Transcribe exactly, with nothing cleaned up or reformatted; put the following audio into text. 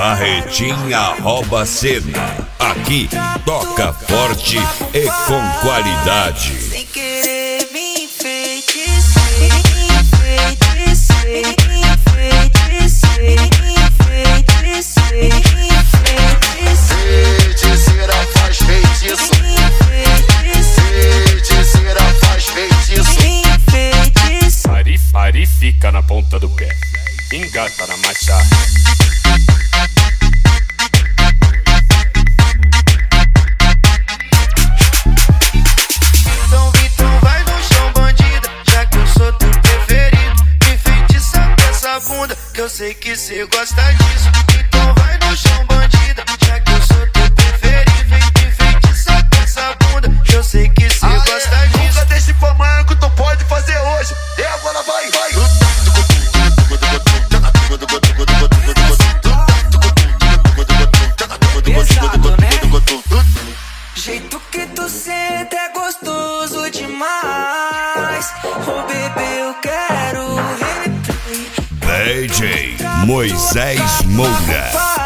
Carretinha rouba cena. Aqui toca forte e com qualidade. Sem querer me enfeitiçei, enfeitiçei, enfeitiçei, enfeitiçei, enfeitiçei. Feiticeira faz feitiço. Feiticeira faz feitiço. Pari, pari, fica na ponta do pé. Engata na marcha. Então, Vitão, vai no chão, bandida, já que eu sou teu preferido. Me feitiça com essa bunda, que eu sei que cê gosta disso. Então vai no chão, bandida, já que eu sou teu preferido. Me feitiça com essa bunda, que eu sei que cê gosta disso. Nunca deixe pra amanhã que tu pode fazer hoje. E agora vai, vai. Pesado, né? Jeito que tu senta é gostoso demais. Oh, bebê, eu quero replay. D J Moisés Moura.